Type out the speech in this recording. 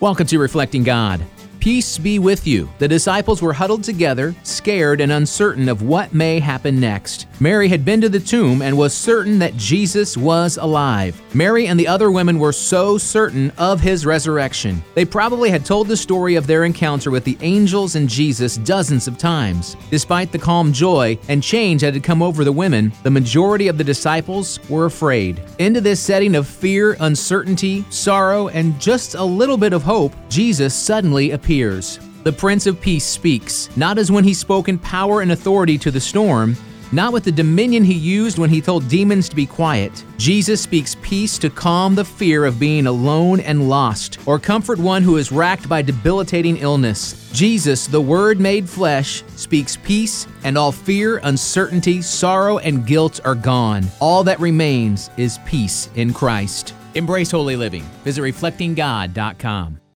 Welcome to Reflecting God. Peace be with you. The disciples were huddled together, scared and uncertain of what may happen next. Mary had been to the tomb and was certain that Jesus was alive. Mary and the other women were so certain of his resurrection. They probably had told the story of their encounter with the angels and Jesus dozens of times. Despite the calm joy and change that had come over the women, the majority of the disciples were afraid. Into this setting of fear, uncertainty, sorrow, and just a little bit of hope, Jesus suddenly appears. The Prince of Peace speaks, not as when he spoke in power and authority to the storm, not with the dominion he used when he told demons to be quiet. Jesus speaks peace to calm the fear of being alone and lost, or comfort one who is racked by debilitating illness. Jesus, the Word made flesh, speaks peace, and all fear, uncertainty, sorrow, and guilt are gone. All that remains is peace in Christ. Embrace holy living. Visit reflectinggod.com.